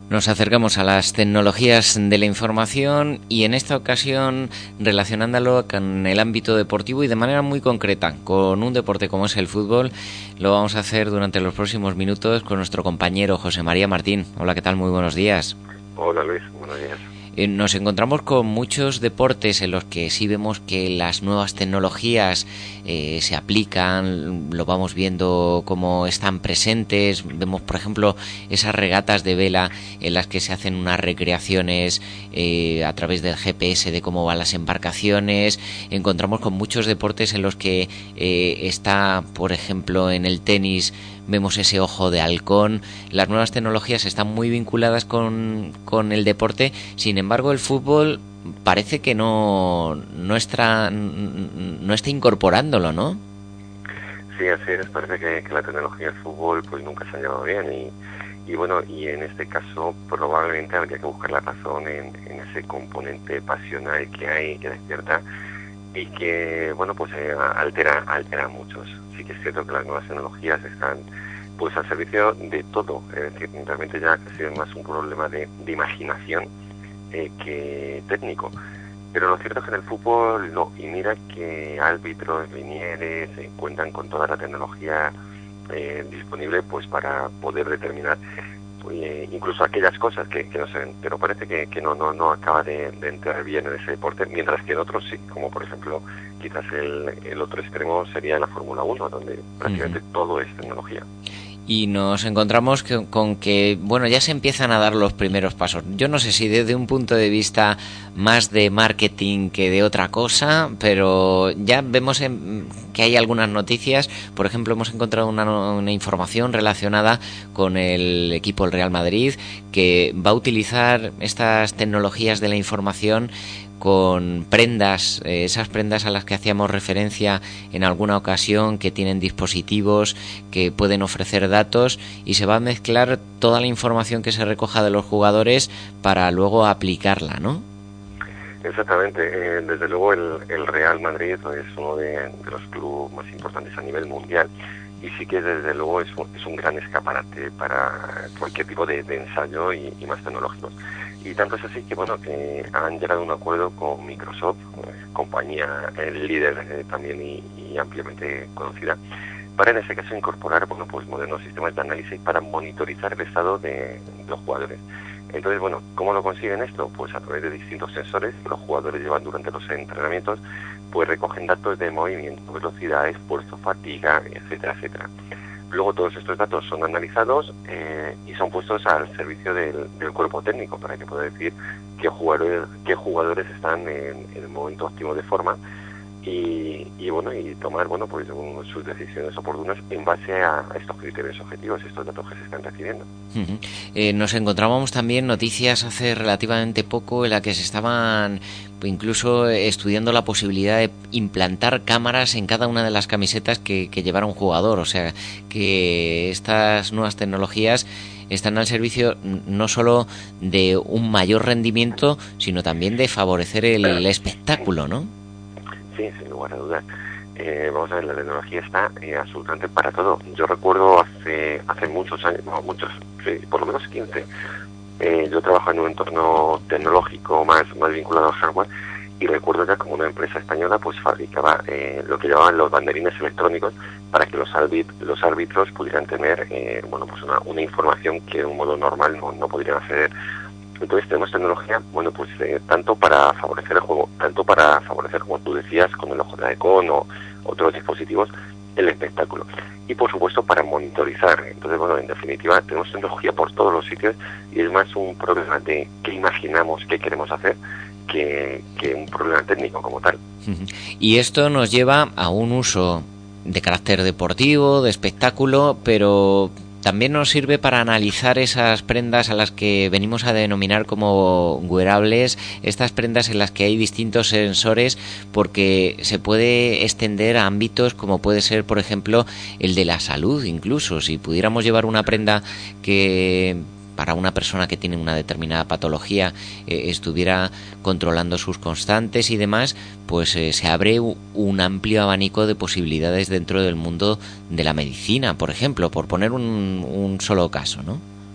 Nos acercamos a las tecnologías de la información y en esta ocasión relacionándolo con el ámbito deportivo y de manera muy concreta con un deporte como es el fútbol. Lo vamos a hacer durante los próximos minutos con nuestro compañero José María Martín. Hola, ¿qué tal? Muy buenos días. Hola Luis, buenos días. Nos encontramos con muchos deportes en los que sí vemos que las nuevas tecnologías se aplican, lo vamos viendo cómo están presentes. Vemos, por ejemplo, esas regatas de vela en las que se hacen unas recreaciones a través del GPS de cómo van las embarcaciones. Encontramos con muchos deportes en los que está, por ejemplo, en el tenis, vemos ese ojo de halcón. Las nuevas tecnologías están muy vinculadas con el deporte. Sin embargo, el fútbol parece que no está incorporándolo, ¿no? Sí, así es. Parece que la tecnología del fútbol pues nunca se ha llevado bien y bueno, y en este caso probablemente habría que buscar la razón en ese componente pasional que hay, que despierta y que, bueno, pues altera a muchos. Sí que es cierto que las nuevas tecnologías están pues al servicio de todo, es decir, realmente ya ha sido más un problema de imaginación que técnico. Pero lo cierto es que en el fútbol no, y mira que árbitros, linieres cuentan con toda la tecnología disponible pues para poder determinar incluso aquellas cosas que no se ven, pero parece que no acaba de entrar bien en ese deporte, mientras que en otros sí, como por ejemplo quizás el otro extremo sería la Fórmula 1, donde prácticamente todo es tecnología. Y nos encontramos con que, bueno, ya se empiezan a dar los primeros pasos. Yo no sé si desde un punto de vista más de marketing que de otra cosa, pero ya vemos que hay algunas noticias. Por ejemplo, hemos encontrado una información relacionada con el equipo del Real Madrid que va a utilizar estas tecnologías de la información con prendas, esas prendas a las que hacíamos referencia en alguna ocasión, que tienen dispositivos que pueden ofrecer datos, y se va a mezclar toda la información que se recoja de los jugadores para luego aplicarla, ¿no? Exactamente, desde luego el Real Madrid es uno de los clubes más importantes a nivel mundial y sí que desde luego es un gran escaparate para cualquier tipo de ensayo y más tecnológicos. Y tanto es así que bueno, que han llegado a un acuerdo con Microsoft, compañía líder también y ampliamente conocida, para en ese caso incorporar pues modernos sistemas de análisis para monitorizar el estado de los jugadores. Entonces, bueno, ¿cómo lo consiguen esto? Pues a través de distintos sensores que los jugadores llevan durante los entrenamientos, pues recogen datos de movimiento, velocidad, esfuerzo, fatiga, etcétera, etcétera. Luego todos estos datos son analizados y son puestos al servicio del cuerpo técnico para que pueda decir qué jugadores están en el momento óptimo de forma y tomar pues sus decisiones oportunas en base a estos criterios objetivos, estos datos que se están recibiendo. Nos encontrábamos también noticias hace relativamente poco en la que se estaban incluso estudiando la posibilidad de implantar cámaras en cada una de las camisetas que llevara un jugador, o sea que estas nuevas tecnologías están al servicio no solo de un mayor rendimiento, sino también de favorecer el espectáculo, ¿no? Sí, sin lugar a dudas. Vamos a ver, la tecnología está absolutamente para todo. Yo recuerdo hace muchos años, por lo menos 15, yo trabajo en un entorno tecnológico más vinculado al hardware y recuerdo ya como una empresa española pues fabricaba lo que llamaban los banderines electrónicos para que los árbitros pudieran tener una información que de un modo normal no podrían acceder. Entonces tenemos tecnología, tanto para favorecer el juego, tanto para favorecer, como tú decías, con el ojo de halcón o otros dispositivos, el espectáculo. Y por supuesto para monitorizar. Entonces, en definitiva, tenemos tecnología por todos los sitios y es más un problema de qué imaginamos, qué queremos hacer, que un problema técnico como tal. Y esto nos lleva a un uso de carácter deportivo, de espectáculo, pero también nos sirve para analizar esas prendas a las que venimos a denominar como wearables, estas prendas en las que hay distintos sensores, porque se puede extender a ámbitos como puede ser, por ejemplo, el de la salud. Incluso si pudiéramos llevar una prenda que para una persona que tiene una determinada patología estuviera controlando sus constantes y demás, pues se abre un amplio abanico de posibilidades dentro del mundo de la medicina, por ejemplo, por poner un solo caso, ¿no?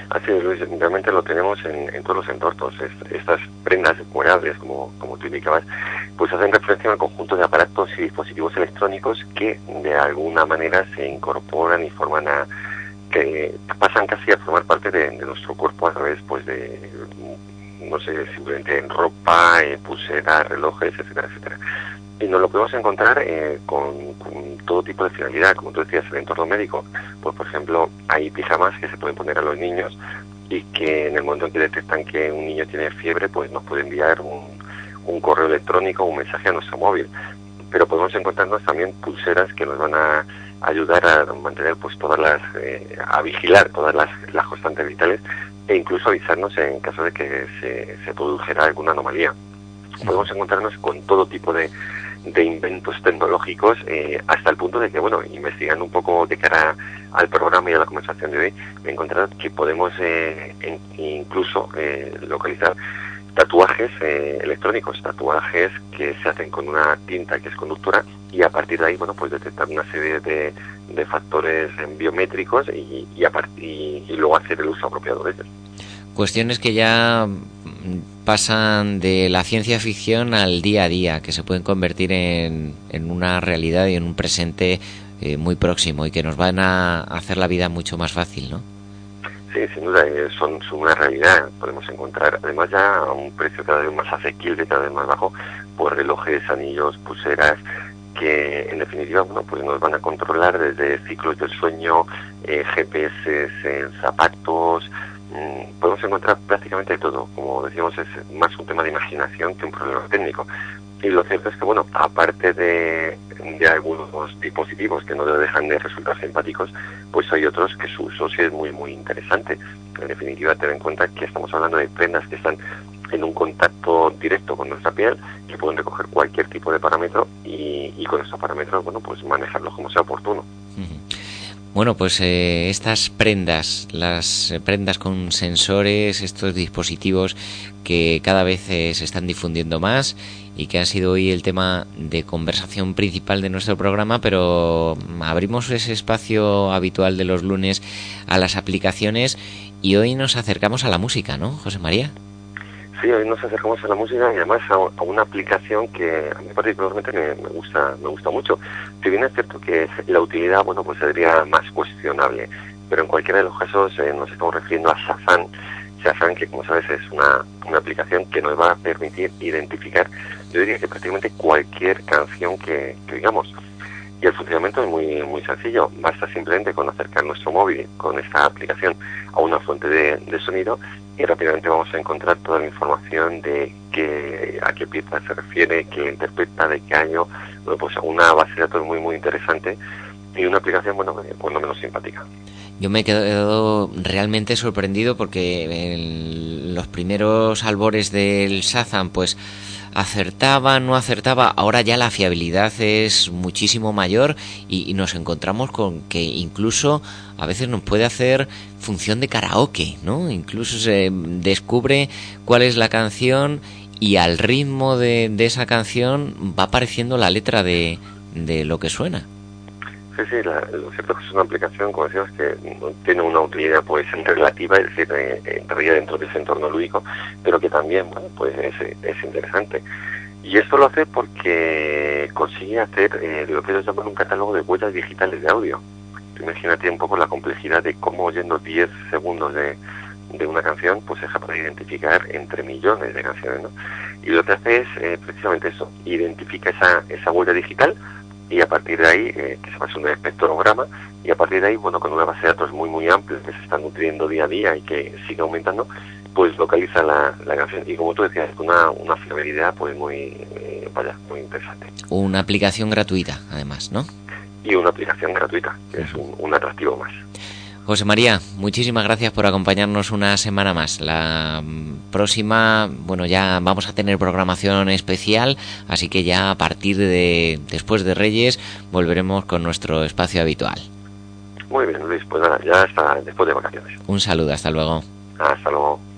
Así es, Luis, realmente lo tenemos en todos los entornos. Estas prendas wearables, como tú indicabas, pues hacen referencia al conjunto de aparatos y dispositivos electrónicos que de alguna manera se incorporan y que pasan casi a formar parte de nuestro cuerpo a través pues de, no sé, simplemente en ropa, pulseras, relojes, etcétera, etcétera. Y nos lo podemos encontrar con todo tipo de finalidad, como tú decías, el entorno médico. Pues, por ejemplo, hay pijamas que se pueden poner a los niños y que en el momento en que detectan que un niño tiene fiebre, pues nos puede enviar un correo electrónico o un mensaje a nuestro móvil. Pero podemos encontrarnos también pulseras que nos van a ayudar a mantener pues a vigilar todas las constantes vitales e incluso avisarnos en caso de que se produjera alguna anomalía. Podemos encontrarnos con todo tipo de inventos tecnológicos hasta el punto de que, bueno, investigando un poco de cara al programa y a la conversación de hoy, me he encontrado que podemos incluso localizar tatuajes electrónicos, tatuajes que se hacen con una tinta que es conductora y a partir de ahí, bueno, pues detectar una serie de factores biométricos y luego hacer el uso apropiado de ellos. Cuestiones que ya pasan de la ciencia ficción al día a día, que se pueden convertir en una realidad y en un presente muy próximo y que nos van a hacer la vida mucho más fácil, ¿no? Sí, sin duda, son una realidad. Podemos encontrar, además ya a un precio cada vez más asequible, cada vez más bajo, pues relojes, anillos, pulseras, que en definitiva, bueno, pues nos van a controlar desde ciclos del sueño, GPS en zapatos. Podemos encontrar prácticamente todo. Como decíamos, es más un tema de imaginación que un problema técnico. Y lo cierto es que, bueno, aparte de algunos dispositivos que no dejan de resultar simpáticos, pues hay otros que su uso sí es muy, muy interesante. En definitiva, ten en cuenta que estamos hablando de prendas que están en un contacto directo con nuestra piel, que pueden recoger cualquier tipo de parámetro y con esos parámetros, bueno, pues manejarlos como sea oportuno. Bueno, pues estas prendas, las prendas con sensores, estos dispositivos que cada vez se están difundiendo más y que ha sido hoy el tema de conversación principal de nuestro programa, pero abrimos ese espacio habitual de los lunes a las aplicaciones y hoy nos acercamos a la música, ¿no, José María? Sí, hoy nos acercamos a la música y además a una aplicación que a mí particularmente me gusta mucho. Si bien es cierto que la utilidad, bueno, pues sería más cuestionable, pero en cualquiera de los casos nos estamos refiriendo a Shazam. Shazam, que como sabes es una aplicación que nos va a permitir identificar, yo diría que prácticamente cualquier canción que digamos. Y el funcionamiento es muy, muy sencillo. Basta simplemente con acercar nuestro móvil con esta aplicación a una fuente de sonido y rápidamente vamos a encontrar toda la información de a qué pieza se refiere, qué interpreta, de qué año. Bueno, pues una base de datos muy, muy interesante y una aplicación, bueno, por lo menos simpática. Yo me he quedado realmente sorprendido porque en los primeros albores del Shazam, pues acertaba, no acertaba, ahora ya la fiabilidad es muchísimo mayor y nos encontramos con que incluso a veces nos puede hacer función de karaoke, ¿no? Incluso se descubre cuál es la canción y al ritmo de esa canción va apareciendo la letra de lo que suena. Sí, lo cierto es que es una aplicación, como decíamos, que tiene una utilidad pues relativa, es decir, entraría dentro de ese entorno lúdico, pero que también, bueno, pues es interesante. Y esto lo hace porque consigue hacer lo que ellos llaman un catálogo de huellas digitales de audio. Imagínate un poco la complejidad de cómo oyendo 10 segundos de una canción, pues es capaz de identificar entre millones de canciones, ¿no? Y lo que hace es precisamente eso, identifica esa huella digital y a partir de ahí, que se basa en un espectrograma, y a partir de ahí, bueno, con una base de datos muy, muy amplia que se están nutriendo día a día y que sigue aumentando, pues localiza la canción. Y como tú decías, una fiabilidad pues muy interesante. Una aplicación gratuita, además, ¿no? Y una aplicación gratuita, que es un atractivo más. José María, muchísimas gracias por acompañarnos una semana más. La próxima, bueno, ya vamos a tener programación especial, así que ya a partir de después de Reyes volveremos con nuestro espacio habitual. Muy bien, Luis, pues nada, ya hasta después de vacaciones. Un saludo, hasta luego. Hasta luego.